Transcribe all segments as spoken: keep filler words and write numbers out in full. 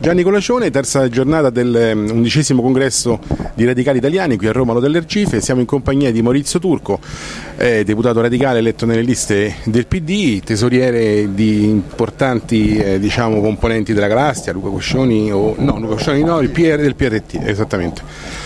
Gianni Colacione, terza giornata dell'undicesimo congresso di radicali italiani qui a Roma Lodellergife. Siamo in compagnia di Maurizio Turco, eh, deputato radicale eletto nelle liste del P D, tesoriere di importanti eh, diciamo, componenti della galassia, Luca Coscioni, o no, Luca Coscioni no, il P R del P R T, esattamente.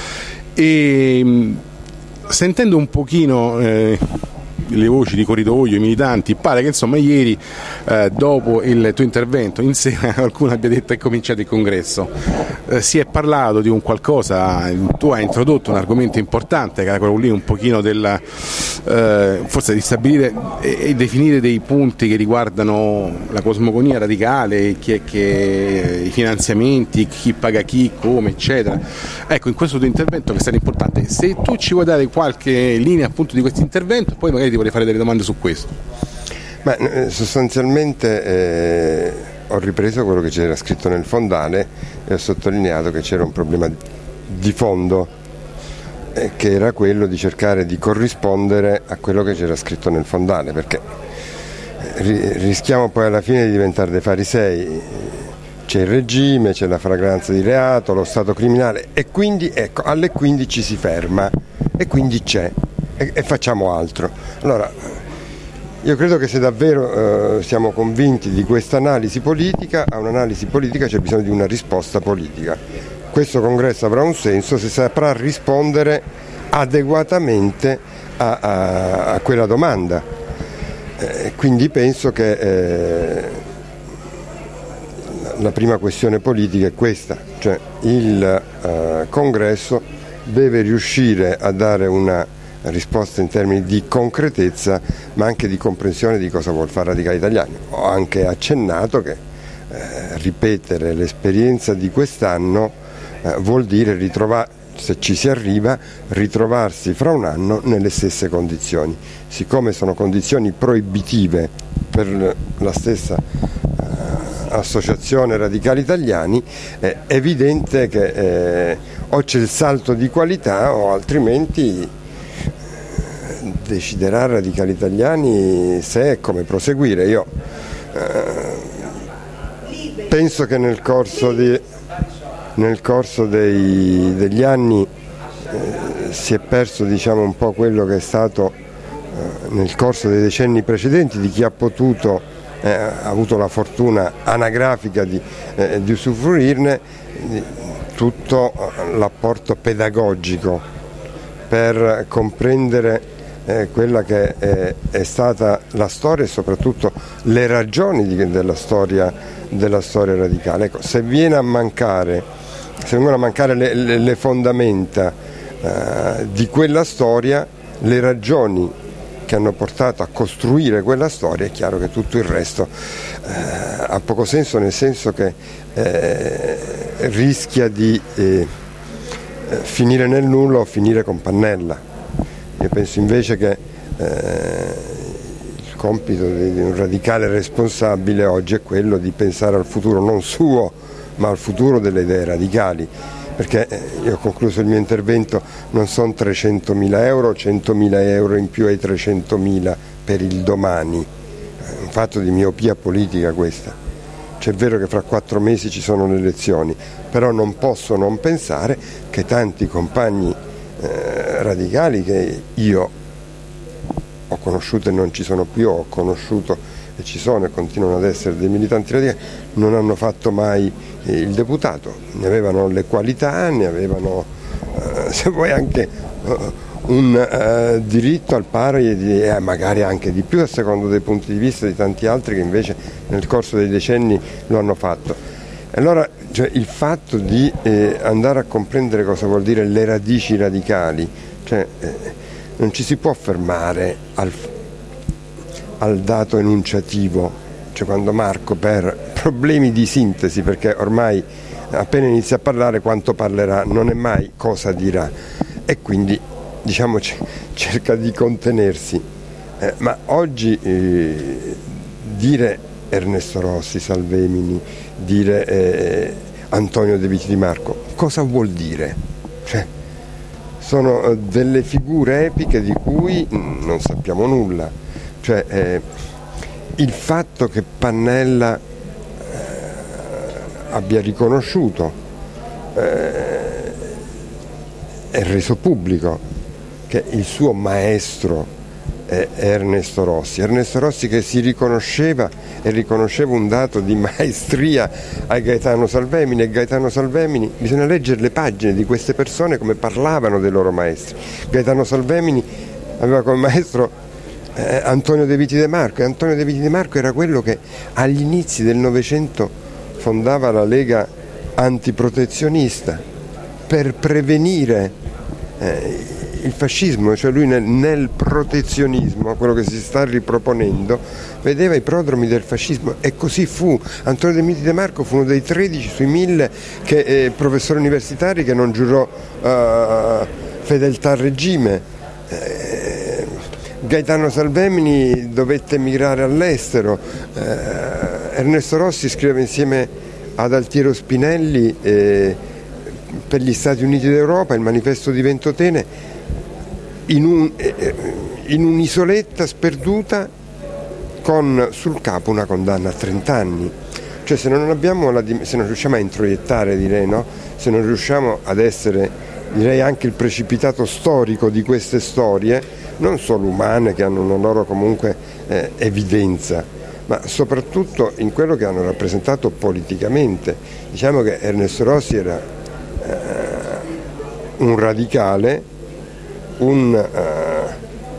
E sentendo un pochino eh, le voci di corridoio, i militanti, pare che insomma ieri eh, dopo il tuo intervento in sera qualcuno abbia detto è cominciato il congresso, eh, si è parlato di un qualcosa, tu hai introdotto un argomento importante che era quello lì un pochino della eh, forse di stabilire e, e definire dei punti che riguardano la cosmogonia radicale, chi è che i finanziamenti, chi paga chi, come eccetera. Ecco, in questo tuo intervento che sarà importante, se tu ci vuoi dare qualche linea appunto di questo intervento, poi magari ti vorrei fare delle domande su questo. Ma sostanzialmente eh, ho ripreso quello che c'era scritto nel fondale e ho sottolineato che c'era un problema di fondo eh, che era quello di cercare di corrispondere a quello che c'era scritto nel fondale, perché ri- rischiamo poi alla fine di diventare dei farisei. C'è il regime, c'è la flagranza di reato, lo stato criminale e quindi ecco, alle quindici si ferma e quindi c'è e, e facciamo altro. Allora, io credo che se davvero eh, siamo convinti di questa analisi politica, a un'analisi politica c'è bisogno di una risposta politica. Questo congresso avrà un senso se saprà rispondere adeguatamente a, a, a quella domanda. Eh, quindi penso che eh, la prima questione politica è questa, cioè il eh, congresso deve riuscire a dare una risposta in termini di concretezza ma anche di comprensione di cosa vuol fare Radicali Italiani. Ho anche accennato che eh, ripetere l'esperienza di quest'anno eh, vuol dire ritrovare, se ci si arriva, ritrovarsi fra un anno nelle stesse condizioni. Siccome sono condizioni proibitive per la stessa Associazione Radicali Italiani, è evidente che eh, o c'è il salto di qualità o altrimenti eh, deciderà Radicali Italiani se e come proseguire. Io eh, penso che nel corso, di, nel corso dei, degli anni eh, si è perso diciamo, un po' quello che è stato eh, nel corso dei decenni precedenti di chi ha potuto Eh, ha avuto la fortuna anagrafica di, eh, di usufruirne, di tutto l'apporto pedagogico per comprendere eh, quella che è, è stata la storia e soprattutto le ragioni di, della, storia, della storia radicale. Ecco, se viene a mancare, se vengono a mancare le, le, le fondamenta eh, di quella storia, le ragioni che hanno portato a costruire quella storia, è chiaro che tutto il resto eh, ha poco senso, nel senso che eh, rischia di eh, finire nel nulla o finire con Pannella. Io penso invece che eh, il compito di, di un radicale responsabile oggi è quello di pensare al futuro non suo, ma al futuro delle idee radicali. Perché io ho concluso il mio intervento, non sono trecentomila euro, centomila euro in più ai trecentomila per il domani, è un fatto di miopia politica questa. C'è vero che fra quattro mesi ci sono le elezioni, però non posso non pensare che tanti compagni eh, radicali che io ho conosciuto e non ci sono più, ho conosciuto e ci sono e continuano ad essere dei militanti radicali, non hanno fatto mai il deputato, ne avevano le qualità, ne avevano eh, se vuoi anche eh, un eh, diritto al pari di, eh, magari anche di più a secondo dei punti di vista di tanti altri che invece nel corso dei decenni lo hanno fatto. Allora cioè, il fatto di eh, andare a comprendere cosa vuol dire le radici radicali, cioè, eh, non ci si può fermare al, al dato enunciativo. Cioè quando Marco per problemi di sintesi, perché ormai appena inizia a parlare quanto parlerà non è mai cosa dirà e quindi diciamo c- cerca di contenersi, eh, ma oggi eh, dire Ernesto Rossi, Salvemini, dire eh, Antonio De Viti Di Marco, cosa vuol dire? Cioè, sono delle figure epiche di cui non sappiamo nulla, cioè eh, il fatto che Pannella eh, abbia riconosciuto eh, e reso pubblico che il suo maestro è Ernesto Rossi, Ernesto Rossi che si riconosceva e riconosceva un dato di maestria a Gaetano Salvemini, e Gaetano Salvemini, bisogna leggere le pagine di queste persone come parlavano dei loro maestri. Gaetano Salvemini aveva come maestro eh, Antonio De Viti De Marco, e Antonio De Viti De Marco era quello che agli inizi del Novecento fondava la Lega antiprotezionista per prevenire eh, il fascismo, cioè lui nel, nel protezionismo, quello che si sta riproponendo, vedeva i prodromi del fascismo, e così fu. Antonio De Viti De Marco fu uno dei tredici sui mille che, eh, professori universitari che non giurò uh, fedeltà al regime. Eh, Gaetano Salvemini dovette emigrare all'estero, eh, Ernesto Rossi scriveva insieme ad Altiero Spinelli eh, per gli Stati Uniti d'Europa il manifesto di Ventotene, in, un, in un'isoletta sperduta con sul capo una condanna a trenta anni. Cioè se non, abbiamo la, se non riusciamo a introiettare, direi, no? Se non riusciamo ad essere, direi, anche il precipitato storico di queste storie, non solo umane che hanno una loro comunque eh, evidenza, ma soprattutto in quello che hanno rappresentato politicamente. Diciamo che Ernesto Rossi era eh, un radicale, un uh,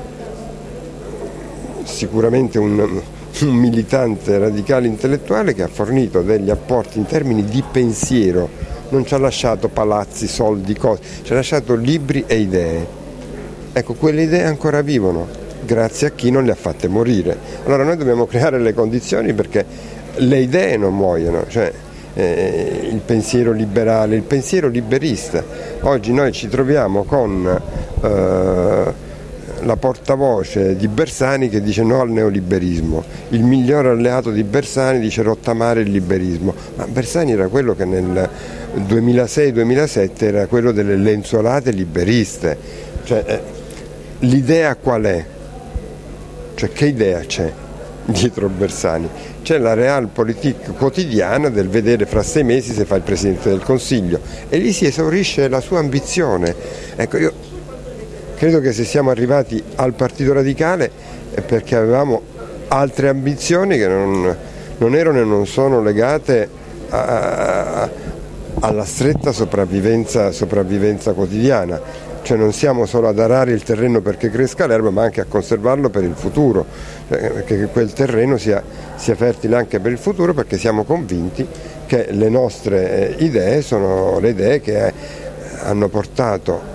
sicuramente un, un militante radicale intellettuale che ha fornito degli apporti in termini di pensiero, non ci ha lasciato palazzi, soldi, cose, ci ha lasciato libri e idee. Ecco, quelle idee ancora vivono, grazie a chi non le ha fatte morire. Allora noi dobbiamo creare le condizioni perché le idee non muoiono, cioè eh, il pensiero liberale, il pensiero liberista. Oggi noi ci troviamo con Uh, la portavoce di Bersani che dice no al neoliberismo, il miglior alleato di Bersani dice rottamare il liberismo, ma Bersani era quello che nel duemilasei duemilasette era quello delle lenzuolate liberiste. Cioè, eh, l'idea qual è? Cioè, che idea c'è dietro Bersani? C'è la realpolitik quotidiana del vedere fra sei mesi se fa il Presidente del Consiglio, e lì si esaurisce la sua ambizione. Ecco, io credo che se siamo arrivati al Partito Radicale è perché avevamo altre ambizioni che non, non erano e non sono legate a, a, alla stretta sopravvivenza, sopravvivenza quotidiana. Cioè non siamo solo ad arare il terreno perché cresca l'erba, ma anche a conservarlo per il futuro, cioè, perché quel terreno sia, sia fertile anche per il futuro, perché siamo convinti che le nostre eh, idee sono le idee che eh, hanno portato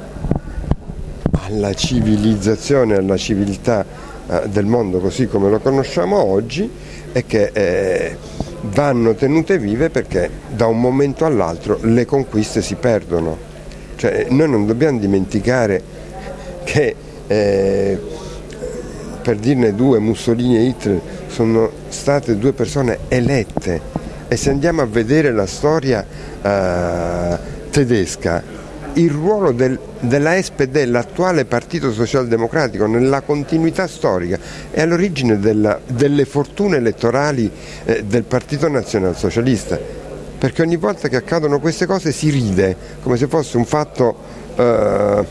alla civilizzazione, alla civiltà eh, del mondo così come lo conosciamo oggi, e che eh, vanno tenute vive perché da un momento all'altro le conquiste si perdono. Cioè, noi non dobbiamo dimenticare che eh, per dirne due, Mussolini e Hitler sono state due persone elette, e se andiamo a vedere la storia eh, tedesca, il ruolo del, della S P D, l'attuale Partito Socialdemocratico, nella continuità storica è all'origine della, delle fortune elettorali eh, del Partito Nazionalsocialista, perché ogni volta che accadono queste cose si ride, come se fosse un fatto eh,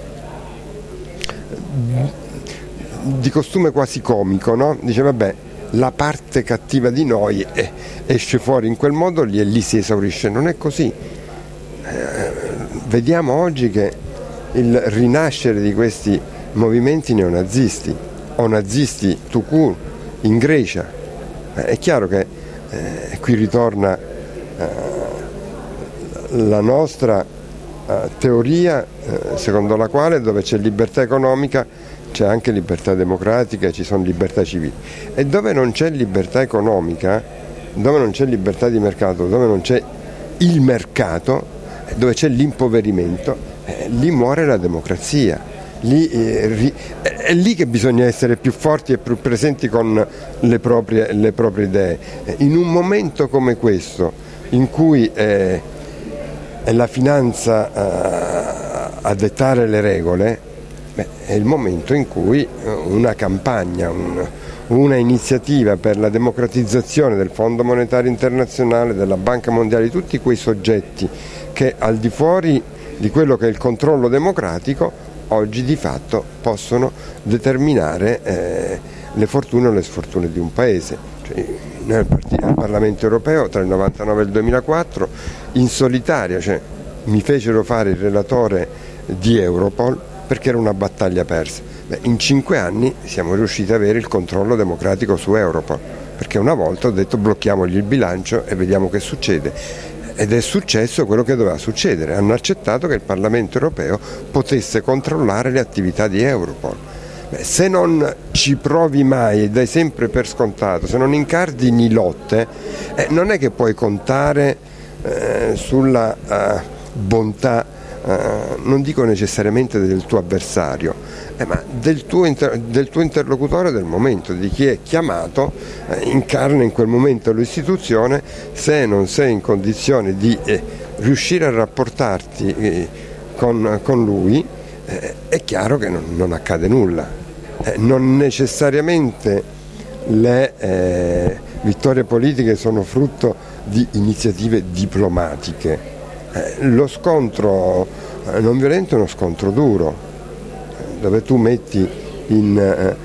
di costume quasi comico, no? Dice vabbè, la parte cattiva di noi eh, esce fuori in quel modo lì e lì si esaurisce. Non è così. Eh, Vediamo oggi che il rinascere di questi movimenti neonazisti o nazisti tout court in Grecia, eh, è chiaro che eh, qui ritorna eh, la nostra eh, teoria eh, secondo la quale dove c'è libertà economica c'è anche libertà democratica e ci sono libertà civili, e dove non c'è libertà economica, dove non c'è libertà di mercato, dove non c'è il mercato, dove c'è l'impoverimento, eh, lì muore la democrazia, lì, eh, ri, eh, è lì che bisogna essere più forti e più presenti con le proprie, le proprie idee. In un momento come questo, in cui eh, è la finanza eh, a dettare le regole, beh, è il momento in cui una campagna, un, una iniziativa per la democratizzazione del Fondo Monetario Internazionale, della Banca Mondiale, di tutti quei soggetti che al di fuori di quello che è il controllo democratico oggi di fatto possono determinare eh, le fortune o le sfortune di un paese. Cioè, noi al, al Parlamento Europeo tra il novantanove e il duemilaquattro in solitaria, cioè, mi fecero fare il relatore di Europol perché era una battaglia persa. Beh, in cinque anni siamo riusciti ad avere il controllo democratico su Europol, perché una volta ho detto blocchiamogli il bilancio e vediamo che succede. Ed è successo quello che doveva succedere, hanno accettato che il Parlamento europeo potesse controllare le attività di Europol. Beh, se non ci provi mai e dai sempre per scontato, se non incardini lotte, eh, non è che puoi contare eh, sulla eh, bontà, eh, non dico necessariamente del tuo avversario, Eh, ma del tuo, inter- del tuo interlocutore del momento, di chi è chiamato, eh, incarna in quel momento l'istituzione. Se non sei in condizione di eh, riuscire a rapportarti eh, con, con lui, eh, è chiaro che non, non accade nulla. Eh, non necessariamente le eh, vittorie politiche sono frutto di iniziative diplomatiche. Eh, lo scontro eh, non violento è uno scontro duro, dove tu metti in, eh,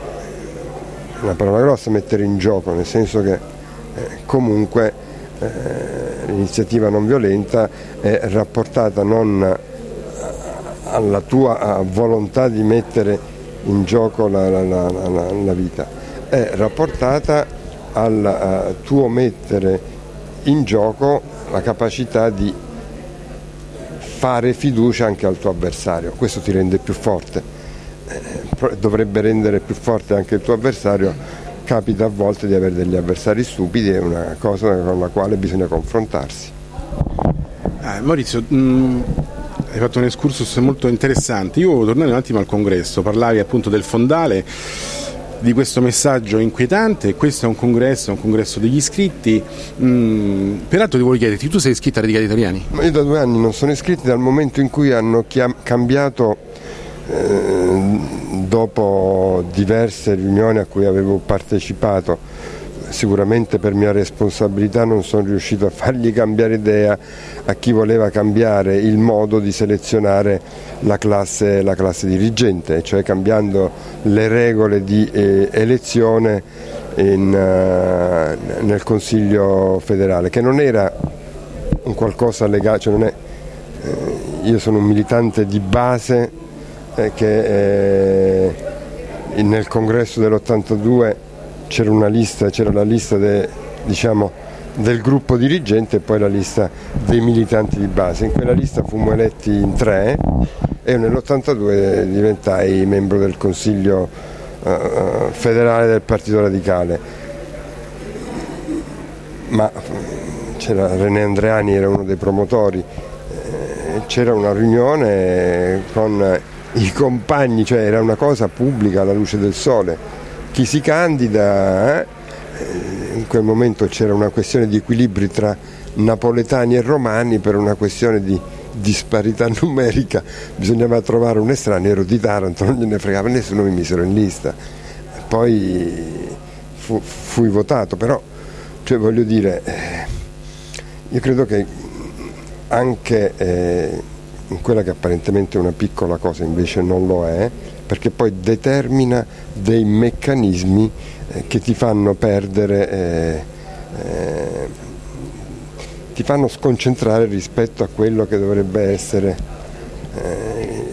una parola grossa, mettere in gioco, nel senso che eh, comunque eh, l'iniziativa non violenta è rapportata non alla tua volontà di mettere in gioco la, la, la, la, la vita, è rapportata al uh, tuo mettere in gioco la capacità di fare fiducia anche al tuo avversario. Questo ti rende più forte, eh, dovrebbe rendere più forte anche il tuo avversario. Capita a volte di avere degli avversari stupidi, è una cosa con la quale bisogna confrontarsi. Eh, Maurizio, mh, hai fatto un excursus molto interessante. Io volevo tornare un attimo al congresso, parlavi appunto del fondale, di questo messaggio inquietante. Questo è un congresso, un congresso degli iscritti. Mm, peraltro ti voglio chiederti, tu sei iscritto a Radicali Italiani? Ma io da due anni non sono iscritti, dal momento in cui hanno chiam- cambiato, eh, dopo diverse riunioni a cui avevo partecipato, sicuramente per mia responsabilità non sono riuscito a fargli cambiare idea a chi voleva cambiare il modo di selezionare la classe, la classe dirigente, cioè cambiando le regole di eh, elezione in, uh, nel Consiglio federale, che non era un qualcosa legato, cioè non è, eh, io sono un militante di base eh, che eh, nel congresso dell'ottantadue c'era una lista, c'era la lista de, diciamo, del gruppo dirigente e poi la lista dei militanti di base. In quella lista fummo eletti in tre e nell'ottantadue diventai membro del Consiglio uh, federale del Partito Radicale. Ma c'era René Andreani, era uno dei promotori, eh, c'era una riunione con i compagni, cioè era una cosa pubblica alla luce del sole. Chi si candida, eh? In quel momento c'era una questione di equilibri tra napoletani e romani, per una questione di disparità numerica bisognava trovare un estraneo, ero di Taranto, non gliene fregava nessuno, mi misero in lista. Poi fu, fui votato, però cioè, voglio dire, io credo che anche eh, in quella che apparentemente è una piccola cosa invece non lo è, perché poi determina dei meccanismi eh, che ti fanno perdere, eh, eh, ti fanno sconcentrare rispetto a quello che dovrebbe essere eh,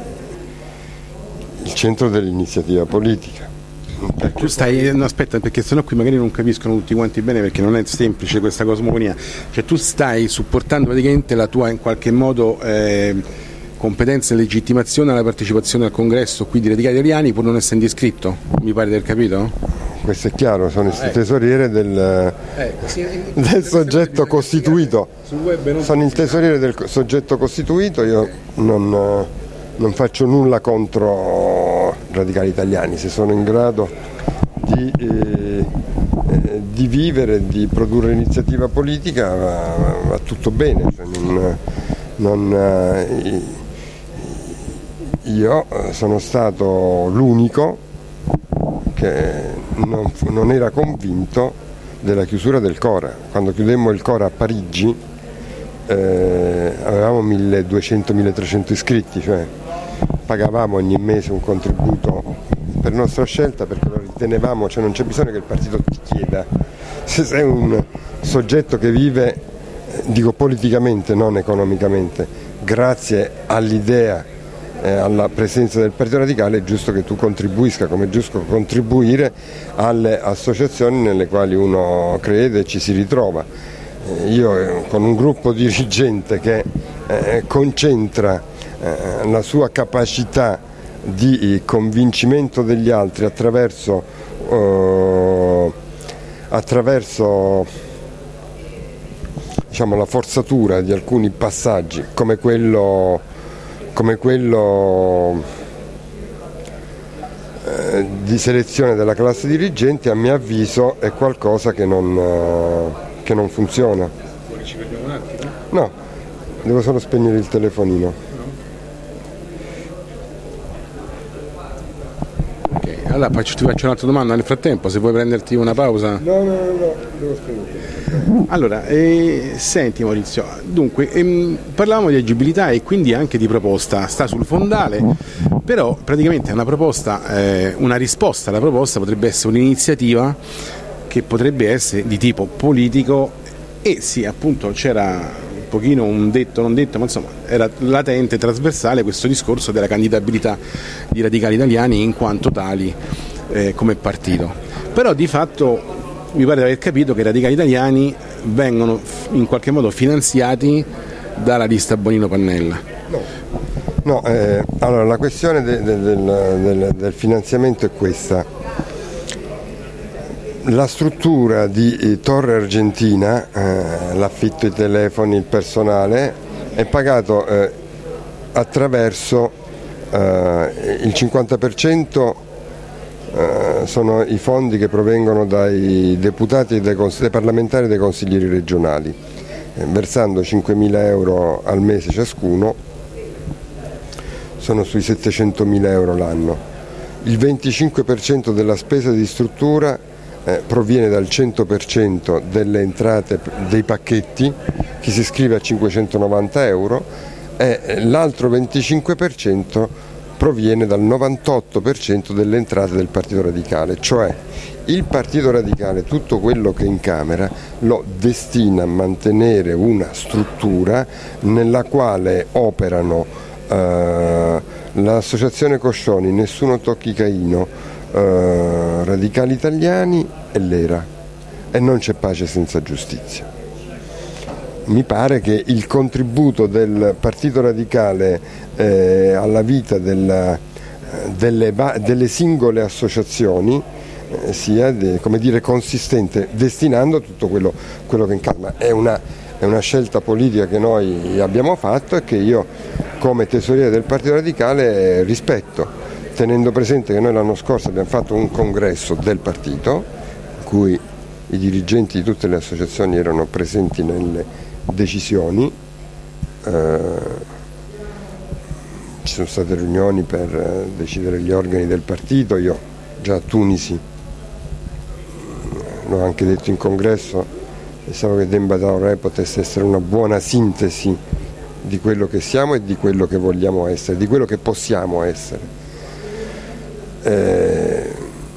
il centro dell'iniziativa politica. Tu stai, no, aspetta, perché sennò qui magari non capiscono tutti quanti bene, perché non è semplice questa cosmogonia. Cioè tu stai supportando praticamente la tua in qualche modo eh, competenza e legittimazione alla partecipazione al congresso qui di Radicali Italiani pur non essendo iscritto, mi pare di aver capito? Questo è chiaro, sono il ah, ecco. tesoriere del, ecco, sì, del soggetto costituito, sono il tesoriere del soggetto costituito, io non, non faccio nulla contro Radicali Italiani, se sono in grado di, eh, eh, di vivere, di produrre iniziativa politica va, va tutto bene, cioè non, non, eh, io sono stato l'unico che non, non era convinto della chiusura del Cora. Quando chiudemmo il Cora a Parigi eh, avevamo milleduecento milletrecento iscritti, cioè pagavamo ogni mese un contributo per nostra scelta, perché lo ritenevamo, cioè non c'è bisogno che il partito ti chieda. Se sei un soggetto che vive, dico politicamente, non economicamente, grazie all'idea, eh, alla presenza del Partito Radicale, è giusto che tu contribuisca, come è giusto contribuire alle associazioni nelle quali uno crede e ci si ritrova. Eh, io eh, con un gruppo dirigente che eh, concentra eh, la sua capacità di convincimento degli altri attraverso, eh, attraverso diciamo, la forzatura di alcuni passaggi, come quello, come quello eh, di selezione della classe dirigente, a mio avviso è qualcosa che non, eh, che non funziona. Vuoi ci prendiamo un attimo? No, devo solo spegnere il telefonino. Allora faccio, ti faccio un'altra domanda nel frattempo, se vuoi prenderti una pausa. No, no, no, no, devo spegnere. Allora, eh, senti Maurizio, dunque ehm, parlavamo di agibilità e quindi anche di proposta, sta sul fondale, però praticamente è una proposta, eh, una risposta alla proposta potrebbe essere un'iniziativa che potrebbe essere di tipo politico e sì, appunto c'era un pochino un detto, non detto, ma insomma era latente, trasversale questo discorso della candidabilità di Radicali Italiani in quanto tali eh, come partito. Però di fatto mi pare di aver capito che i Radicali Italiani vengono in qualche modo finanziati dalla lista Bonino-Pannella. No, no eh, allora la questione de, de, del, del, del finanziamento è questa. La struttura di Torre Argentina, eh, l'affitto, i telefoni, il personale, è pagato eh, attraverso eh, il cinquanta per cento eh, sono i fondi che provengono dai deputati e dai, dai parlamentari e dai consiglieri regionali, eh, versando cinquemila euro al mese ciascuno, sono sui settecentomila euro l'anno. Il venticinque per cento della spesa di struttura Eh, proviene dal cento per cento delle entrate dei pacchetti, chi si iscrive a cinquecentonovanta euro, e l'altro venticinque per cento proviene dal novantotto per cento delle entrate del Partito Radicale, cioè il Partito Radicale tutto quello che incamera lo destina a mantenere una struttura nella quale operano eh, l'associazione Coscioni, Nessuno Tocchi Caino, Uh, Radicali Italiani e l'Era, e non c'è pace senza giustizia. Mi pare che il contributo del Partito Radicale eh, alla vita della, delle, delle singole associazioni eh, sia de, come dire, consistente, destinando tutto quello, quello che incamera. È una, è una scelta politica che noi abbiamo fatto e che io come tesoriere del Partito Radicale rispetto, tenendo presente che noi l'anno scorso abbiamo fatto un congresso del partito in cui i dirigenti di tutte le associazioni erano presenti nelle decisioni, eh, ci sono state riunioni per decidere gli organi del partito. Io già a Tunisi, l'ho anche detto in congresso, pensavo che Demba Traoré potesse essere una buona sintesi di quello che siamo e di quello che vogliamo essere, di quello che possiamo essere. Eh,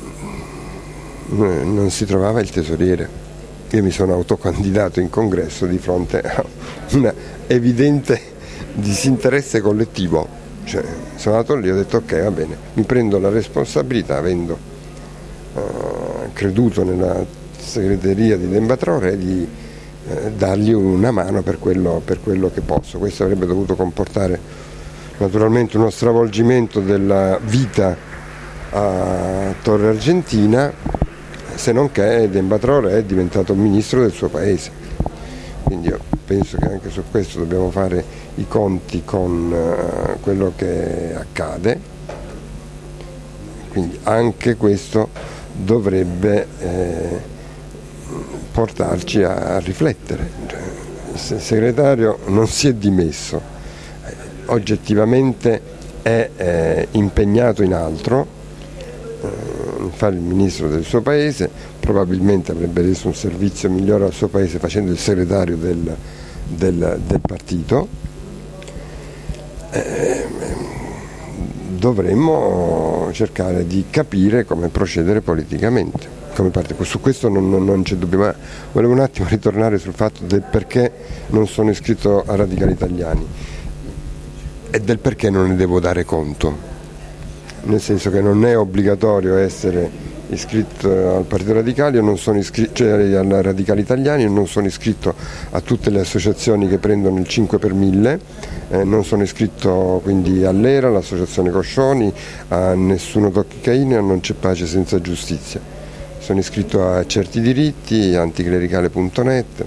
non si trovava il tesoriere. Io mi sono autocandidato in congresso di fronte a un evidente disinteresse collettivo, cioè, sono andato lì e ho detto ok, va bene, mi prendo la responsabilità, avendo eh, creduto nella segreteria di Demba Traoré, di eh, dargli una mano per quello, per quello che posso. Questo avrebbe dovuto comportare naturalmente uno stravolgimento della vita a Torre Argentina, se non che Demba Traoré è diventato ministro del suo paese. Quindi io penso che anche su questo dobbiamo fare i conti con uh, quello che accade, quindi anche questo dovrebbe eh, portarci a, a riflettere. Il segretario non si è dimesso, oggettivamente è eh, impegnato in altro, fare il ministro del suo paese, probabilmente avrebbe reso un servizio migliore al suo paese facendo il segretario del, del, del partito. Eh, dovremmo cercare di capire come procedere politicamente. Come parte. Su questo non, non, non c'è dubbio, ma volevo un attimo ritornare sul fatto del perché non sono iscritto a Radicali Italiani e del perché non ne devo dare conto, nel senso che non è obbligatorio essere iscritto al Partito Radicale, io non sono iscritto, cioè alla Radicali Italiani, non sono iscritto a tutte le associazioni che prendono il cinque per mille, eh, non sono iscritto quindi all'Era, all'associazione Coscioni, a Nessuno Tocchi Caini, a Non c'è pace senza giustizia. Sono iscritto a Certi Diritti, anticlericale punto net,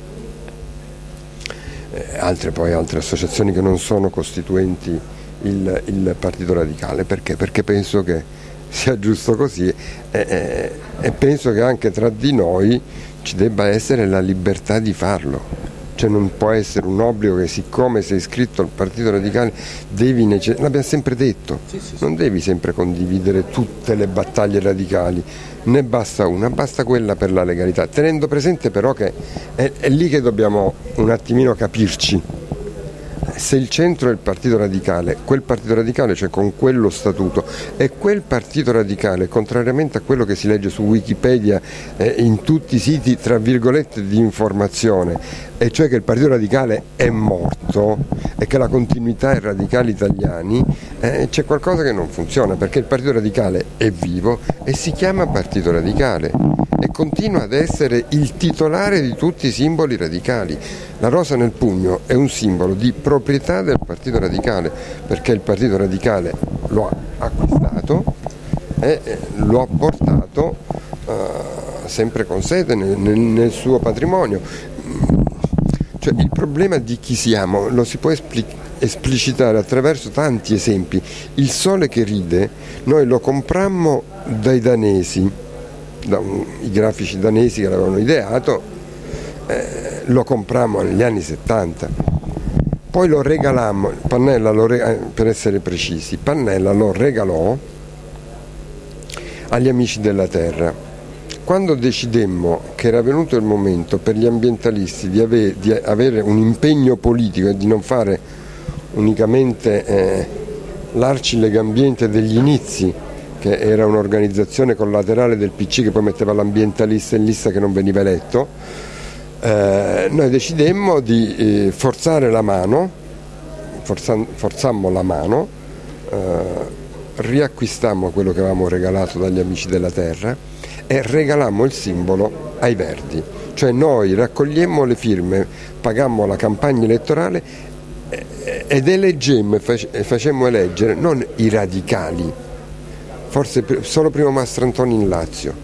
eh, altre poi altre associazioni che non sono costituenti il, il Partito Radicale. Perché? Perché penso che sia giusto così e, e, e penso che anche tra di noi ci debba essere la libertà di farlo. Cioè non può essere un obbligo che siccome sei iscritto al Partito Radicale devi necess- l'abbiamo sempre detto, sì, sì, sì. Non devi sempre condividere tutte le battaglie radicali, ne basta una, basta quella per la legalità, tenendo presente però che è, è lì che dobbiamo un attimino capirci. Se il centro è il Partito Radicale, quel Partito Radicale, cioè con quello statuto, e quel Partito Radicale, contrariamente a quello che si legge su Wikipedia eh, in tutti i siti tra virgolette di informazione, e cioè che il Partito Radicale è morto e che la continuità è Radicali Italiani, eh, c'è qualcosa che non funziona, perché il Partito Radicale è vivo e si chiama Partito Radicale e continua ad essere il titolare di tutti i simboli radicali. La rosa nel pugno è un simbolo di proprietà del Partito Radicale, perché il Partito Radicale lo ha acquistato e lo ha portato uh, sempre con sede nel, nel, nel suo patrimonio. Cioè, il problema di chi siamo lo si può espli- esplicitare attraverso tanti esempi. Il sole che ride noi lo comprammo dai danesi, da un, i grafici danesi che l'avevano ideato, eh, lo comprammo negli anni settanta, poi lo regalammo, Pannella lo re- per essere precisi, Pannella lo regalò agli Amici della Terra. Quando decidemmo che era venuto il momento per gli ambientalisti di, ave- di avere un impegno politico e di non fare unicamente eh, l'Arci Legambiente degli inizi, che era un'organizzazione collaterale del P C che poi metteva l'ambientalista in lista che non veniva eletto, eh, noi decidemmo di eh, forzare la mano, forzam- forzammo la mano, eh, riacquistammo quello che avevamo regalato dagli Amici della Terra e regalammo il simbolo ai Verdi, cioè noi raccogliemmo le firme, pagammo la campagna elettorale ed eleggemmo e facemmo eleggere non i radicali, forse solo primo Mastrantoni in Lazio,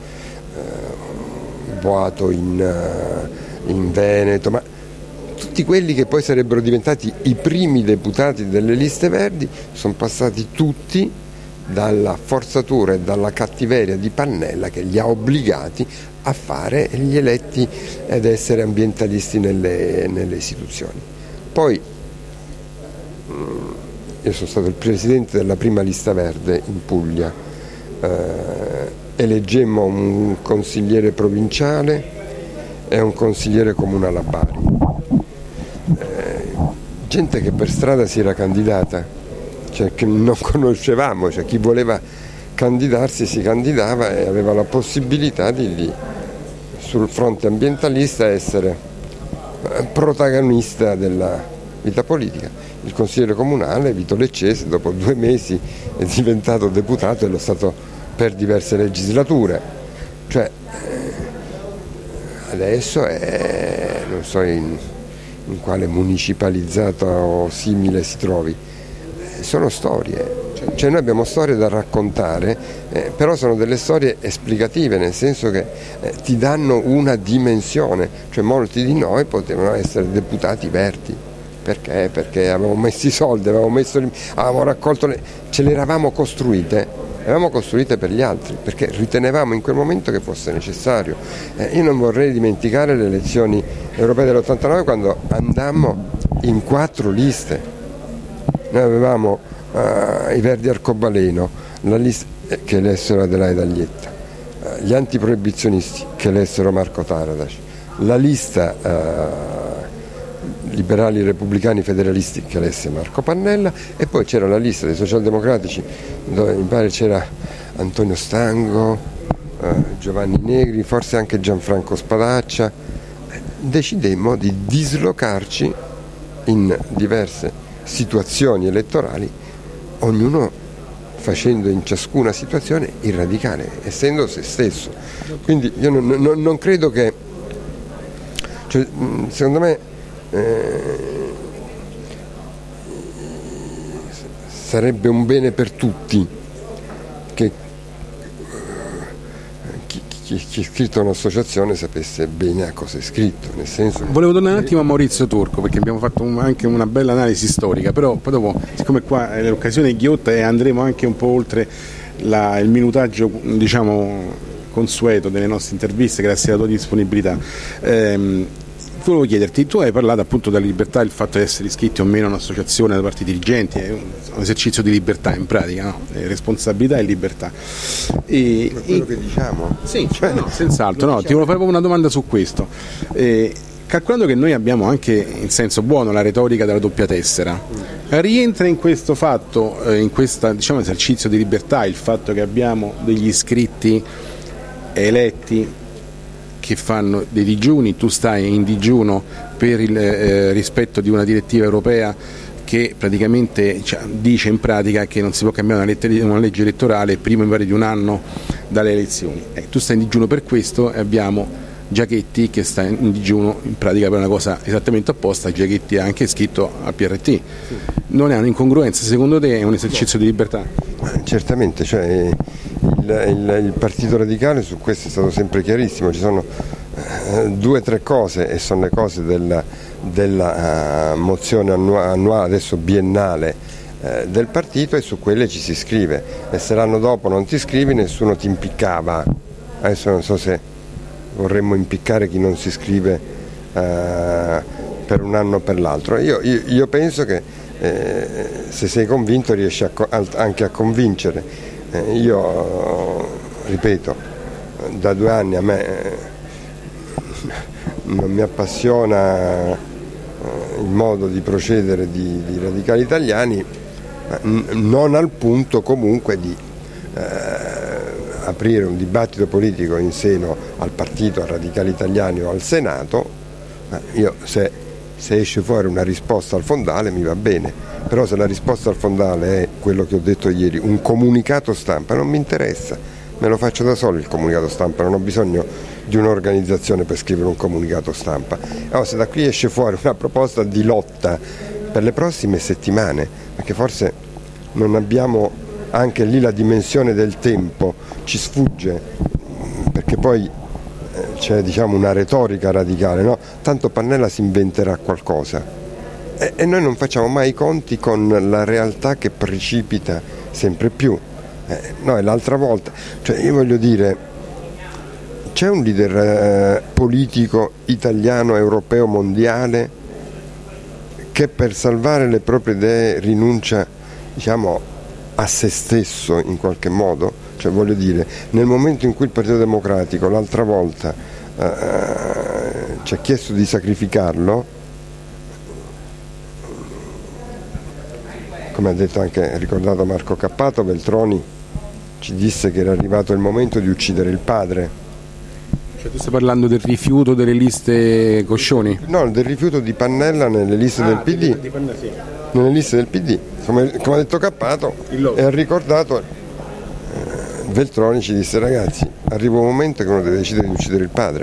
Boato in, in Veneto, ma tutti quelli che poi sarebbero diventati i primi deputati delle liste verdi sono passati tutti dalla forzatura e dalla cattiveria di Pannella che li ha obbligati a fare gli eletti ed essere ambientalisti nelle, nelle istituzioni. Poi io sono stato il presidente della prima lista verde in Puglia, eh, eleggemmo un consigliere provinciale e un consigliere comunale a Bari, eh, gente che per strada si era candidata, cioè che non conoscevamo, cioè chi voleva candidarsi si candidava e aveva la possibilità di, di sul fronte ambientalista essere protagonista della vita politica. Il consigliere comunale Vito Leccese dopo due mesi è diventato deputato e lo è stato per diverse legislature, cioè adesso è, non so in, in quale municipalizzata o simile si trovi. Sono storie, cioè noi abbiamo storie da raccontare, eh, però sono delle storie esplicative, nel senso che eh, ti danno una dimensione, cioè molti di noi potevano essere deputati verdi, perché? Perché avevamo messo i soldi, avevamo, messo, avevamo raccolto, le, ce le eravamo costruite, le avevamo costruite per gli altri, perché ritenevamo in quel momento che fosse necessario. Eh, io non vorrei dimenticare le elezioni europee dell'ottantanove quando andammo in quattro liste. Noi avevamo uh, i Verdi Arcobaleno, la lista, che adesso era Adelaide Aglietta, eh, gli antiproibizionisti che lessero Marco Taradash, la lista eh, liberali repubblicani federalisti che lesse Marco Pannella, e poi c'era la lista dei socialdemocratici dove mi pare c'era Antonio Stango, eh, Giovanni Negri, forse anche Gianfranco Spadaccia. Decidemmo di dislocarci in diverse situazioni elettorali, ognuno facendo in ciascuna situazione il radicale, essendo se stesso. Quindi io non, non, non credo che, cioè, secondo me eh, sarebbe un bene per tutti che chi, chi, chi è iscritto a un'associazione sapesse bene a cosa è iscritto, nel senso che... Volevo tornare un attimo a Maurizio Turco, perché abbiamo fatto un, anche una bella analisi storica, però poi dopo, siccome qua è l'occasione ghiotta e andremo anche un po' oltre la, il minutaggio, diciamo, consueto delle nostre interviste, grazie alla tua disponibilità, ehm, volevo chiederti, tu hai parlato appunto della libertà, il fatto di essere iscritti o meno a un'associazione da parte dirigenti, è un, un esercizio di libertà in pratica, no? Responsabilità e libertà. E, Ma quello e, che diciamo? Sì, cioè, no, senz'altro, no, ti volevo fare proprio una domanda su questo. Eh, calcolando che noi abbiamo anche in senso buono la retorica della doppia tessera, rientra in questo fatto, eh, in questo, diciamo, esercizio di libertà, il fatto che abbiamo degli iscritti eletti che fanno dei digiuni, tu stai in digiuno per il eh, rispetto di una direttiva europea che praticamente, cioè, dice in pratica che non si può cambiare una, letter- una legge elettorale prima mi pare di un anno dalle elezioni. Eh, tu stai in digiuno per questo e abbiamo Giachetti che sta in digiuno in pratica per una cosa esattamente opposta. Giachetti ha anche scritto al P R T. Sì. Non è un'incongruenza, secondo te è un esercizio no. di libertà? Certamente, cioè, il, il, il Partito Radicale su questo è stato sempre chiarissimo, ci sono eh, due o tre cose e sono le cose della, della uh, mozione annuale, adesso biennale eh, del partito, e su quelle ci si iscrive, e se l'anno dopo non ti iscrivi nessuno ti impiccava. Adesso non so se vorremmo impiccare chi non si iscrive eh, per un anno o per l'altro. Io, io, io penso che eh, se sei convinto riesci a, anche a convincere. Eh, io, ripeto, da due anni a me eh, non mi appassiona eh, il modo di procedere di, di Radicali Italiani, n- non al punto comunque di eh, aprire un dibattito politico in seno al partito, a Radicali Italiani o al Senato. Io se, se esce fuori una risposta al fondale mi va bene, però se la risposta al fondale è quello che ho detto ieri, un comunicato stampa, non mi interessa, me lo faccio da solo il comunicato stampa, non ho bisogno di un'organizzazione per scrivere un comunicato stampa. Allora, se da qui esce fuori una proposta di lotta per le prossime settimane, perché forse non abbiamo anche lì la dimensione del tempo, ci sfugge, perché poi eh, c'è, diciamo, una retorica radicale, no? Tanto Pannella si inventerà qualcosa e, e noi non facciamo mai i conti con la realtà che precipita sempre più. Eh, no, l'altra volta, cioè io voglio dire, c'è un leader eh, politico italiano, europeo, mondiale che per salvare le proprie idee rinuncia, diciamo, a se stesso in qualche modo? Cioè, voglio dire, nel momento in cui il Partito Democratico l'altra volta eh, ci ha chiesto di sacrificarlo, come ha detto anche, ricordato Marco Cappato, Veltroni ci disse che era arrivato il momento di uccidere il padre. Cioè, tu stai parlando del rifiuto delle liste Coscioni? No, del rifiuto di Pannella nelle liste ah, del P D. Di Pannella, sì. Nelle liste del P D, come, come ha detto Cappato e ha ricordato eh, Veltroni ci disse: ragazzi, arriva un momento che uno deve decidere di uccidere il padre.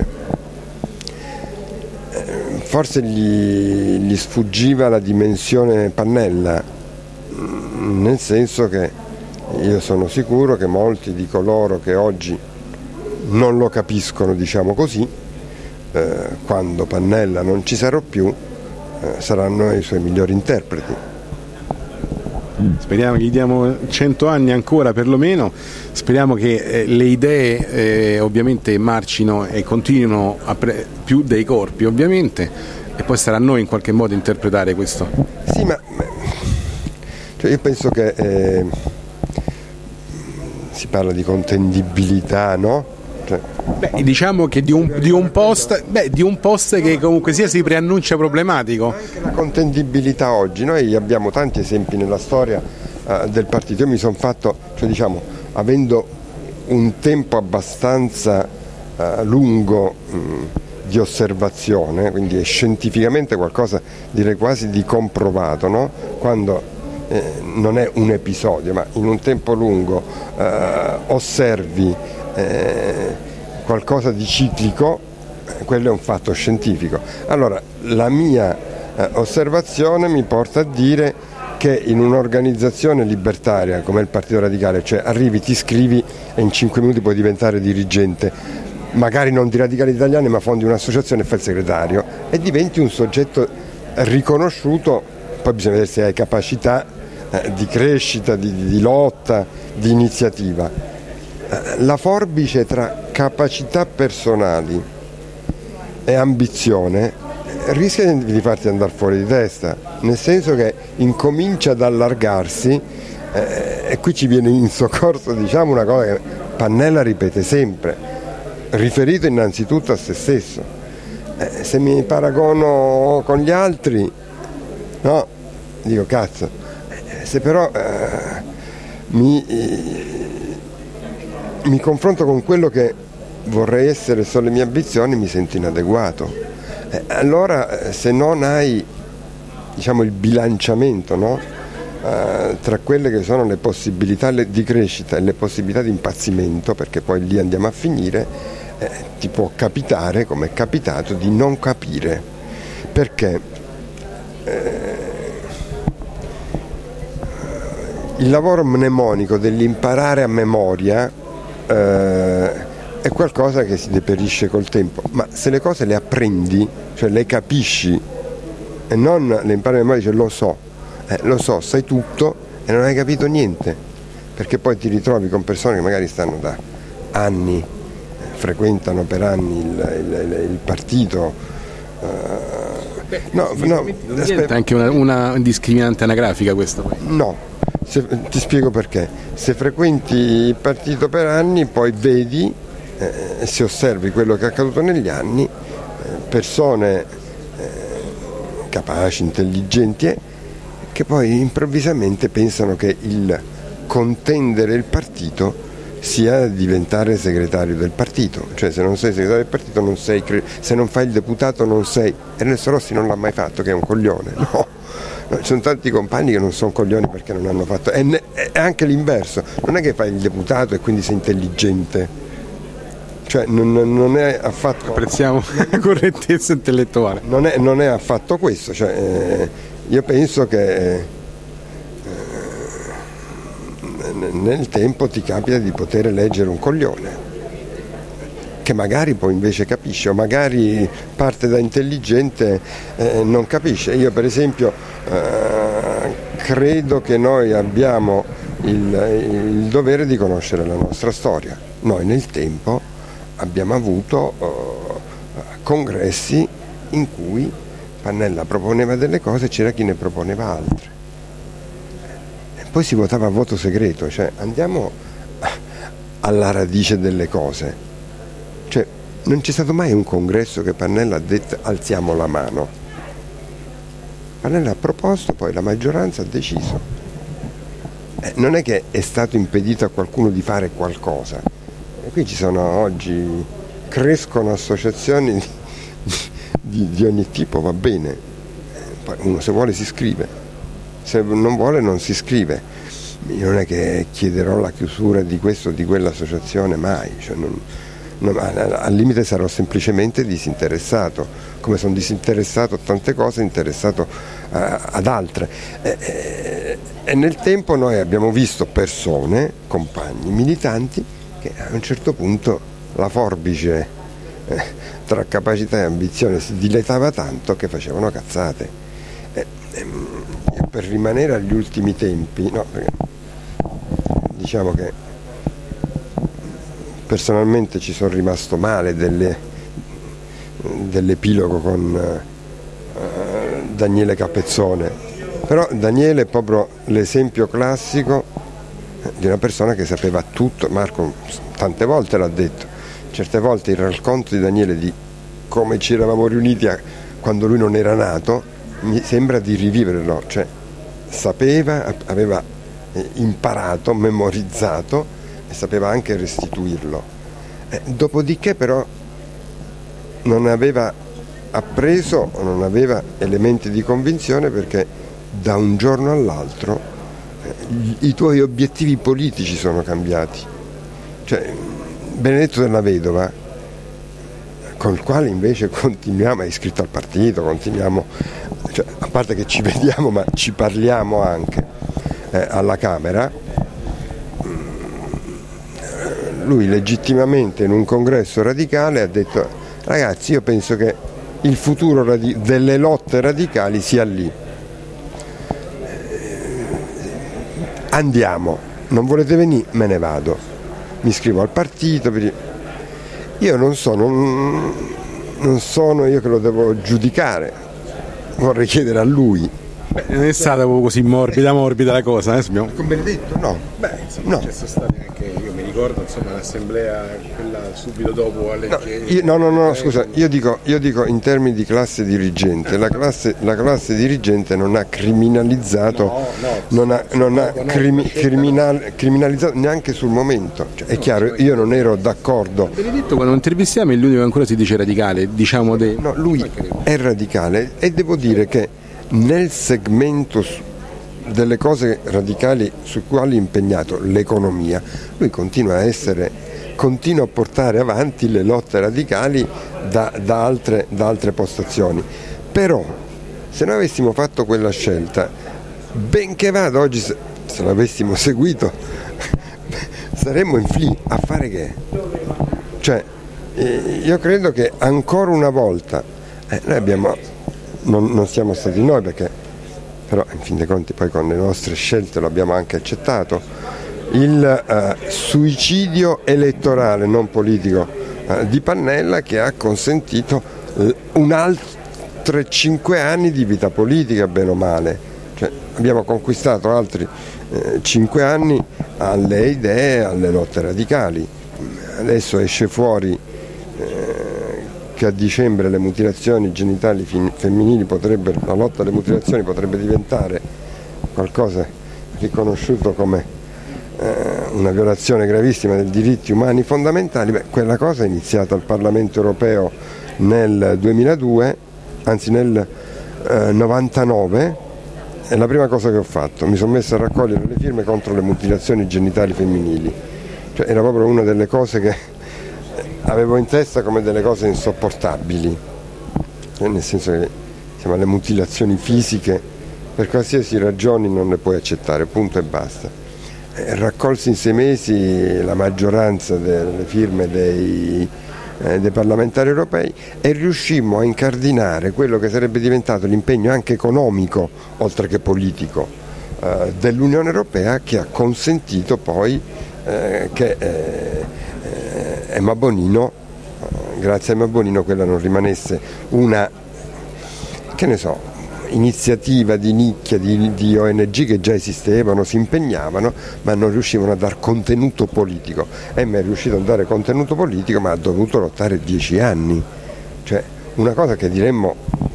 Eh, forse gli, gli sfuggiva la dimensione Pannella, nel senso che io sono sicuro che molti di coloro che oggi non lo capiscono, diciamo così, eh, quando Pannella non ci sarà più, eh, saranno i suoi migliori interpreti. Speriamo che gli diamo cento anni ancora perlomeno, speriamo che eh, le idee eh, ovviamente marcino e continuino a pre- più dei corpi ovviamente, e poi sarà a noi in qualche modo interpretare questo. Sì, ma, ma cioè io penso che eh, si parla di contendibilità, no? Beh, diciamo che di un, di un post, beh, di un post che comunque sia si preannuncia problematico. Anche la contendibilità oggi, noi abbiamo tanti esempi nella storia uh, del partito. Io mi sono fatto, cioè diciamo, avendo un tempo abbastanza uh, lungo mh, di osservazione, quindi è scientificamente qualcosa direi quasi di comprovato, no? Quando eh, non è un episodio, ma in un tempo lungo eh, osservi eh, qualcosa di ciclico, eh, quello è un fatto scientifico. Allora la mia eh, osservazione mi porta a dire che in un'organizzazione libertaria come il Partito Radicale, cioè arrivi, ti iscrivi e in cinque minuti puoi diventare dirigente, magari non di Radicali Italiani ma fondi un'associazione e fai il segretario e diventi un soggetto riconosciuto, poi bisogna vedere se hai capacità eh, di crescita, di, di lotta, di iniziativa. La forbice tra capacità personali e ambizione rischia di farti andare fuori di testa, nel senso che incomincia ad allargarsi eh, e qui ci viene in soccorso, diciamo, una cosa che Pannella ripete sempre, riferito innanzitutto a se stesso. Eh, se mi paragono con gli altri, no, dico cazzo, eh, se però eh, mi, eh, mi confronto con quello che vorrei essere, sono le mie ambizioni, mi sento inadeguato. Eh, allora se non hai, diciamo, il bilanciamento, no? eh, tra quelle che sono le possibilità di crescita e le possibilità di impazzimento, perché poi lì andiamo a finire, eh, ti può capitare, come è capitato, di non capire, perché eh, il lavoro mnemonico dell'imparare a memoria eh, è qualcosa che si deperisce col tempo, ma se le cose le apprendi, cioè le capisci e non le impari a memoria, dice lo so, eh, lo so, sai tutto e non hai capito niente, perché poi ti ritrovi con persone che magari stanno da anni, eh, frequentano per anni il, il, il partito. Eh, Beh, no, no, è anche una, una discriminante anagrafica questo poi. No. Se, ti spiego perché. Se frequenti il partito per anni, poi vedi, eh, se osservi quello che è accaduto negli anni, eh, persone eh, capaci, intelligenti, eh, che poi improvvisamente pensano che il contendere il partito sia diventare segretario del partito. Cioè se non sei segretario del partito non sei, se non fai il deputato non sei. Ernesto Rossi non l'ha mai fatto, che è un coglione, no? No, ci sono tanti compagni che non sono coglioni perché non hanno fatto, è, ne, è anche l'inverso, non è che fai il deputato e quindi sei intelligente, cioè non, non è affatto, apprezziamo la correttezza intellettuale, non è, non è affatto questo, cioè, eh, io penso che eh, nel tempo ti capita di poter eleggere un coglione che magari poi invece capisce, o magari parte da intelligente e eh, non capisce. Io per esempio eh, credo che noi abbiamo il, il dovere di conoscere la nostra storia. Noi nel tempo abbiamo avuto eh, congressi in cui Pannella proponeva delle cose e c'era chi ne proponeva altre. E poi si votava a voto segreto, cioè andiamo alla radice delle cose. Cioè, non c'è stato mai un congresso che Pannella ha detto alziamo la mano. Pannella ha proposto, poi la maggioranza ha deciso. Eh, non è che è stato impedito a qualcuno di fare qualcosa. E qui ci sono oggi, crescono associazioni di, di, di ogni tipo, va bene. Eh, poi uno se vuole si iscrive, se non vuole non si iscrive. Io non è che chiederò la chiusura di questo o di quell'associazione mai. Cioè non, No, al limite sarò semplicemente disinteressato, come sono disinteressato a tante cose, interessato a, ad altre. E, e, e nel tempo noi abbiamo visto persone, compagni, militanti, che a un certo punto la forbice eh, tra capacità e ambizione si dilatava tanto che facevano cazzate. E, e, per rimanere agli ultimi tempi, no, perché, diciamo che personalmente ci sono rimasto male delle, dell'epilogo con uh, Daniele Capezzone, però Daniele è proprio l'esempio classico di una persona che sapeva tutto. Marco tante volte l'ha detto, certe volte il racconto di Daniele di come ci eravamo riuniti a, quando lui non era nato mi sembra di riviverlo, cioè sapeva, aveva imparato, memorizzato e sapeva anche restituirlo. Eh, dopodiché però non aveva appreso o non aveva elementi di convinzione, perché da un giorno all'altro eh, i tuoi obiettivi politici sono cambiati. Cioè, Benedetto della Vedova, col quale invece continuiamo, è iscritto al partito, continuiamo, cioè, a parte che ci vediamo ma ci parliamo anche eh, alla Camera, lui legittimamente in un congresso radicale ha detto: ragazzi, io penso che il futuro radi- delle lotte radicali sia lì, andiamo, non volete venire, me ne vado, mi iscrivo al partito. Io non so, non, non sono io che lo devo giudicare, vorrei chiedere a lui. Beh, non è stata così morbida morbida la cosa, eh? Con Benedetto no. Beh, insomma, no. C'è stata anche, io mi ricordo, insomma, l'assemblea quella subito dopo alle no, io, no, no, no, scusa, io dico, io dico in termini di classe dirigente, la classe, la classe dirigente non ha criminalizzato, no, no, non ha, non ha crimi, criminal, criminalizzato neanche sul momento, cioè, è no, chiaro, io non ero d'accordo. Benedetto, quando intervistiamo, è l'unico che ancora si dice radicale, diciamo dei... No, lui è radicale e devo dire che nel segmento delle cose radicali su quali è impegnato, l'economia, lui continua a essere, continua a portare avanti le lotte radicali da, da, altre, da altre postazioni. Però se noi avessimo fatto quella scelta, benché vada oggi, se, se l'avessimo seguito saremmo in fli a fare che? Cioè eh, io credo che ancora una volta eh, noi abbiamo Non, non siamo stati noi, perché però in fin dei conti poi con le nostre scelte lo abbiamo anche accettato, il eh, suicidio elettorale non politico eh, di Pannella, che ha consentito eh, un altro cinque anni di vita politica, bene o male, cioè, abbiamo conquistato altri eh, cinque anni alle idee, alle lotte radicali. Adesso esce fuori che a dicembre le mutilazioni genitali femminili potrebbero, la lotta alle mutilazioni potrebbe diventare qualcosa riconosciuto come eh, una violazione gravissima dei diritti umani fondamentali. Beh, quella cosa è iniziata al Parlamento europeo nel duemiladue, anzi nel eh, novantanove, è la prima cosa che ho fatto, mi sono messo a raccogliere le firme contro le mutilazioni genitali femminili, cioè era proprio una delle cose che avevo in testa come delle cose insopportabili, nel senso che insomma, le mutilazioni fisiche per qualsiasi ragione non le puoi accettare, punto e basta. E raccolsi in sei mesi la maggioranza delle firme dei, eh, dei parlamentari europei e riuscimmo a incardinare quello che sarebbe diventato l'impegno anche economico, oltre che politico, eh, dell'Unione Europea, che ha consentito poi eh, che eh, Emma Bonino, grazie a Emma Bonino, quella non rimanesse una, che ne so, iniziativa di nicchia di, di O N G che già esistevano, si impegnavano, ma non riuscivano a dar contenuto politico. Emma è riuscita a dare contenuto politico, ma ha dovuto lottare dieci anni. Cioè, una cosa che diremmo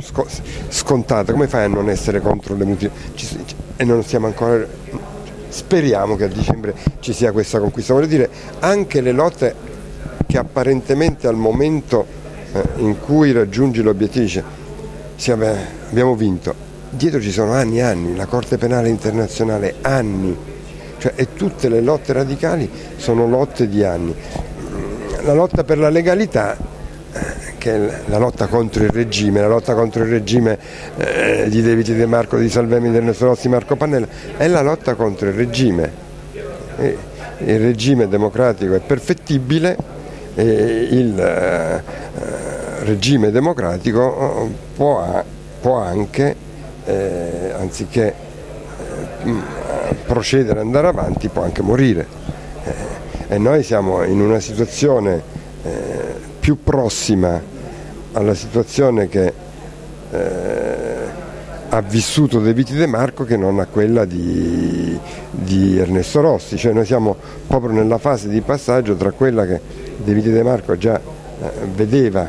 scontata, come fai a non essere contro le mutilazioni? E non siamo ancora... Speriamo che a dicembre ci sia questa conquista. Voglio dire, anche le lotte che apparentemente al momento eh, in cui raggiungi l'obiettivo dice siamo, abbiamo vinto, dietro ci sono anni e anni, la Corte Penale Internazionale, anni, cioè, e tutte le lotte radicali sono lotte di anni. La lotta per la legalità, eh, che è la lotta contro il regime, la lotta contro il regime eh, di David De Marco, di Salvemini, di Ernesto Rossi, Marco Pannella, è la lotta contro il regime. E il regime democratico è perfettibile, e il eh, regime democratico può, può anche, eh, anziché eh, procedere, andare avanti, può anche morire. Eh, e noi siamo in una situazione eh, più prossima alla situazione che eh, ha vissuto De Viti De Marco che non a quella di, di Ernesto Rossi, cioè noi siamo proprio nella fase di passaggio tra quella che De Vita De Marco già eh, vedeva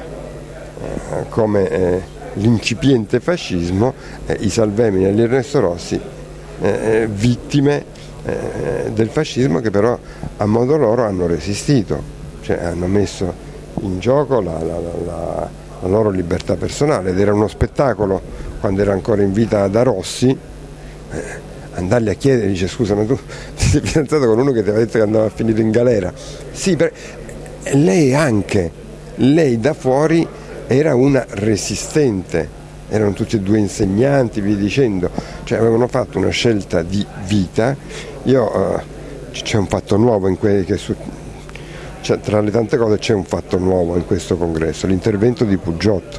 eh, come eh, l'incipiente fascismo, eh, i Salvemini e Ernesto Rossi eh, vittime eh, del fascismo, che però a modo loro hanno resistito, cioè hanno messo in gioco la, la, la, la loro libertà personale, ed era uno spettacolo quando era ancora in vita da Rossi eh, andargli a chiedere, dice: scusa, ma tu ti sei fidanzato con uno che ti aveva detto che andava a finire in galera? Sì, per... lei anche, lei da fuori era una resistente, erano tutti e due insegnanti, via dicendo, cioè avevano fatto una scelta di vita. Io, eh, c'è un fatto nuovo in que- che su- cioè, tra le tante cose c'è un fatto nuovo in questo congresso, l'intervento di Puggiotto.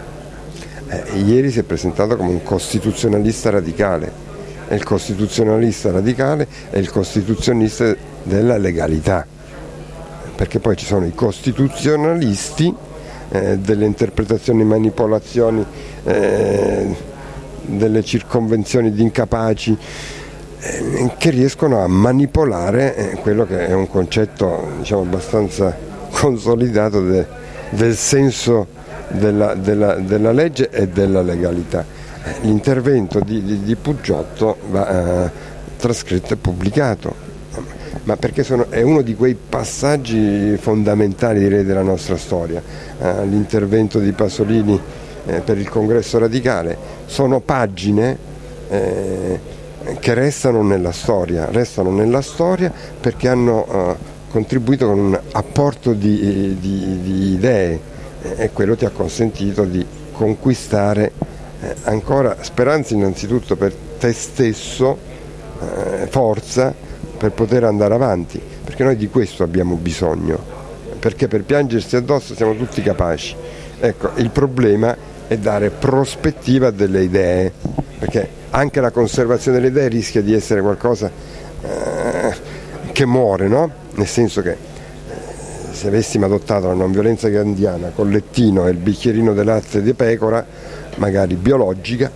Eh, ieri si è presentato come un costituzionalista radicale, e il costituzionalista radicale è il costituzionista della legalità, perché poi ci sono i costituzionalisti eh, delle interpretazioni, manipolazioni, eh, delle circonvenzioni di incapaci, eh, che riescono a manipolare eh, quello che è un concetto, diciamo, abbastanza consolidato de, del senso della, della, della legge e della legalità. Eh, l'intervento di, di, di Puggiotto va eh, trascritto e pubblicato, ma perché sono, è uno di quei passaggi fondamentali, direi, della nostra storia. Eh, l'intervento di Pasolini eh, per il Congresso Radicale sono pagine eh, che restano nella storia, restano nella storia perché hanno eh, contribuito con un apporto di, di, di idee, eh, e quello ti ha consentito di conquistare eh, ancora speranze, innanzitutto per te stesso, eh, forza per poter andare avanti, perché noi di questo abbiamo bisogno, perché per piangersi addosso siamo tutti capaci. Ecco, il problema è dare prospettiva delle idee, perché anche la conservazione delle idee rischia di essere qualcosa eh, che muore, no? Nel senso che eh, se avessimo adottato la non violenza gandhiana col lettino e il bicchierino di latte di pecora, magari biologica,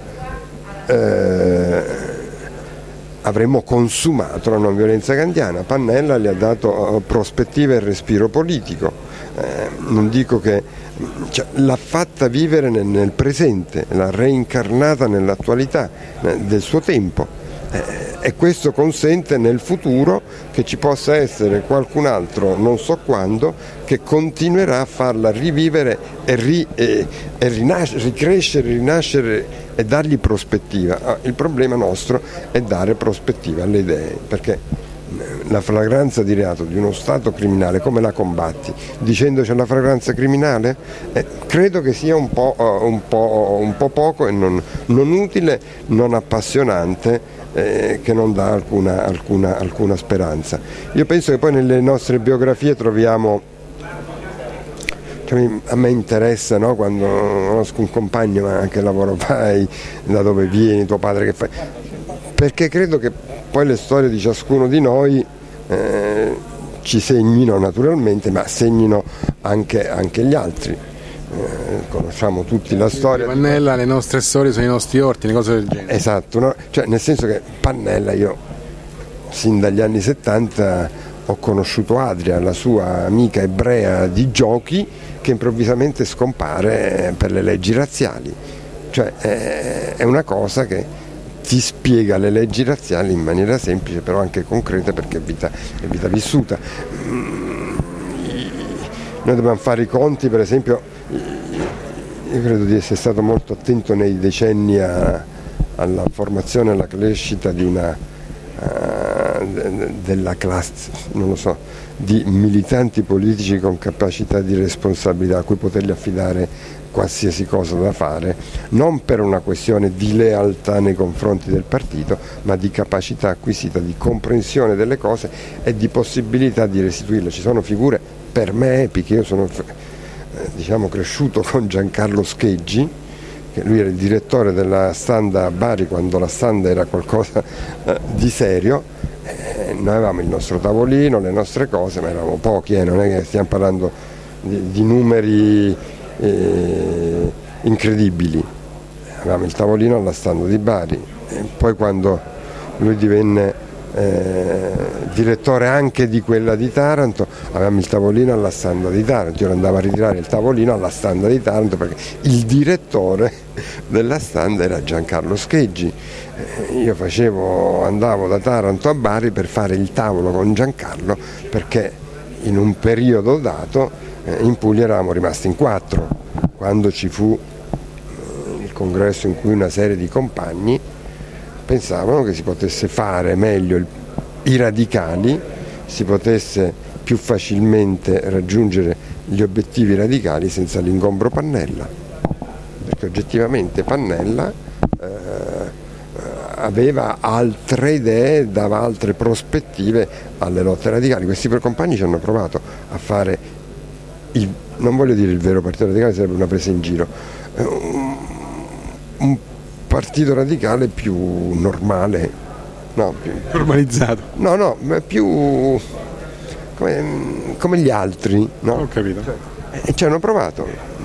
eh, avremmo consumato la non violenza gandhiana. Pannella gli ha dato prospettiva e respiro politico, eh, non dico che, cioè, l'ha fatta vivere nel, nel presente, l'ha reincarnata nell'attualità eh, del suo tempo, eh, e questo consente nel futuro che ci possa essere qualcun altro, non so quando, che continuerà a farla rivivere e, ri, e, e rinascere, ricrescere, rinascere e dargli prospettiva. Il problema nostro è dare prospettiva alle idee, perché la flagranza di reato di uno Stato criminale come la combatti? Dicendo c'è la flagranza criminale? Eh, credo che sia un po', uh, un po', un po' poco e non, non utile, non appassionante, eh, che non dà alcuna, alcuna, alcuna speranza. Io penso che poi nelle nostre biografie troviamo, cioè, a me interessa, no? Quando conosco un compagno, ma che lavoro fai, da dove vieni, tuo padre che fai, perché credo che poi le storie di ciascuno di noi eh, ci segnino naturalmente, ma segnino anche, anche gli altri. Eh, conosciamo tutti la storia. Pannella, le nostre storie sono i nostri orti, le cose del genere. Esatto, no? Cioè, nel senso che Pannella, io sin dagli anni settanta ho conosciuto Adria, la sua amica ebrea di giochi, che improvvisamente scompare per le leggi razziali. Cioè eh, è una cosa che ti spiega le leggi razziali in maniera semplice, però anche concreta, perché è vita, è vita vissuta. Noi dobbiamo fare i conti, per esempio, io credo di essere stato molto attento nei decenni a, alla formazione e alla crescita di una uh, de, della classe, non lo so, di militanti politici con capacità di responsabilità a cui potergli affidare qualsiasi cosa da fare, non per una questione di lealtà nei confronti del partito, ma di capacità acquisita di comprensione delle cose e di possibilità di restituirle. Ci sono figure per me epiche. Io sono eh, diciamo cresciuto con Giancarlo Scheggi, che lui era il direttore della Standa a Bari quando la Standa era qualcosa eh, di serio. Eh, noi avevamo il nostro tavolino, le nostre cose, ma eravamo pochi, eh, non è che stiamo parlando di, di numeri Eh, incredibili. Avevamo il tavolino alla Standa di Bari, e poi quando lui divenne eh, direttore anche di quella di Taranto, avevamo il tavolino alla Standa di Taranto, io andavo a ritirare il tavolino alla Standa di Taranto perché il direttore della Standa era Giancarlo Scheggi. Eh, io facevo, andavo da Taranto a Bari per fare il tavolo con Giancarlo perché in un periodo dato eh, in Puglia eravamo rimasti in quattro, quando ci fu eh, il congresso in cui una serie di compagni pensavano che si potesse fare meglio il, i radicali, si potesse più facilmente raggiungere gli obiettivi radicali senza l'ingombro Pannella, perché oggettivamente Pannella eh, aveva altre idee, dava altre prospettive alle lotte radicali. Questi compagni ci hanno provato a fare, il, non voglio dire il vero partito radicale, sarebbe una presa in giro, un, un partito radicale più normale, no, più, normalizzato. No, no, ma più come, come gli altri, no? Ho capito. E ci hanno provato.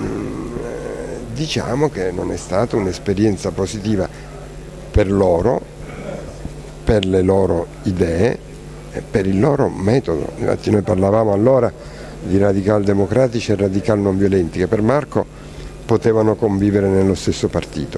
Diciamo che non è stata un'esperienza positiva per loro, per le loro idee e per il loro metodo. Infatti noi parlavamo allora di radical democratici e radical non violenti, che per Marco potevano convivere nello stesso partito.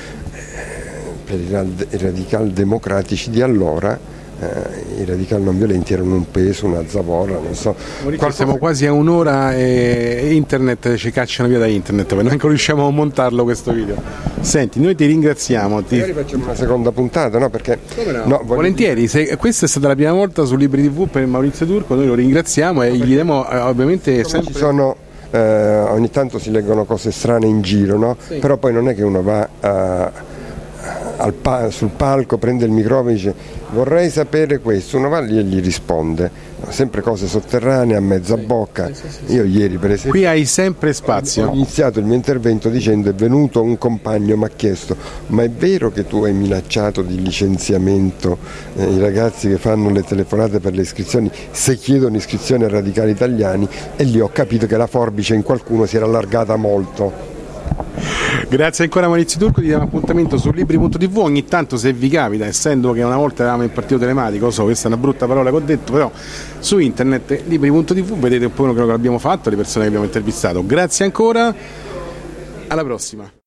Per i radical democratici di allora eh, i radical non violenti erano un peso, una zavorra, non so. Qualcosa... Siamo quasi a un'ora e internet ci cacciano via da internet, perché neanche riusciamo a montarlo questo video. Senti, noi ti ringraziamo. Ti... Magari facciamo una seconda puntata, no? Perché Come no? No, voglio... Volentieri, se questa è stata la prima volta su Libri tivù per Maurizio Turco, noi lo ringraziamo e gli diamo eh, ovviamente sempre... Ci sono, eh, ogni tanto si leggono cose strane in giro, no? Sì. Però poi non è che uno va a... Al pa- sul palco, prende il microfono e dice vorrei sapere questo, uno va lì e gli risponde, sempre cose sotterranee a mezza bocca. Sì, sì, sì, io ieri per esempio qui hai sempre spazio. Ho iniziato il mio intervento dicendo: è venuto un compagno, mi ha chiesto ma è vero che tu hai minacciato di licenziamento eh, i ragazzi che fanno le telefonate per le iscrizioni se chiedono iscrizioni a Radicali Italiani, e lì ho capito che la forbice in qualcuno si era allargata molto. Grazie ancora Maurizio Turco, ti diamo appuntamento su Libri punto tivù. Ogni tanto, se vi capita, essendo che una volta eravamo in partito telematico, so, questa è una brutta parola che ho detto, però su internet Libri punto tivù vedete un po' quello che abbiamo fatto, le persone che abbiamo intervistato. Grazie ancora, alla prossima.